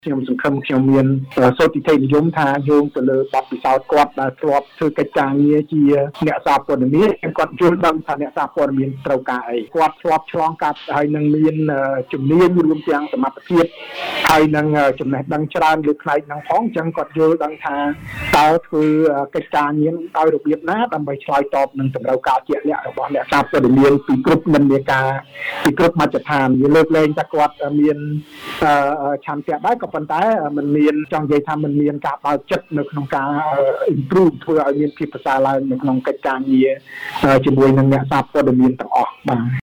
ខ្ញុំសង្ឃឹមខ្ញុំមានសូតិធិនិយមថាយោងទៅលើបទពិសោធន៍គាត់ដែលធ្លាប់ធ្វើកិច្ចការងារជាអ្នកសារព័ត៌មានគាត់យល់ដឹងថាអ្នកសារព័ត៌មានត្រូវការអីគាត់ធ្លាប់ឆ្លងកាត់ហើយនឹងមានជំនាញរួមទាំងសមត្ថភាពហើយនឹងចំណេះដឹងច្រើនលើផ្នែកហ្នឹងផងអញ្ចឹងគាត់យល់ដឹងថាតើធ្វើកិច្ចការងារដោយរបៀបណាដើម្បីឆ្លើយតបនឹងតម្រូវការជាក់លាក់របស់អ្នកសារព័ត៌មានពីគ្រប់និន្នាការពីគ្រប់មជ្ឈដ្ឋានវាលើកលែងថាគាត់មានឆន្ទៈដែរក៏ប៉ុន្តែมันមានចង់និយាយថាมันមានការបើកចិត្តនៅក្នុងការ improve ធ្វើឲ្យមានភាពប្រសើរឡើងនៅក្នុងកិច្ចការងារជាមួយនឹងអ្នកសារព័ត៌មានទាំងអស់បាទ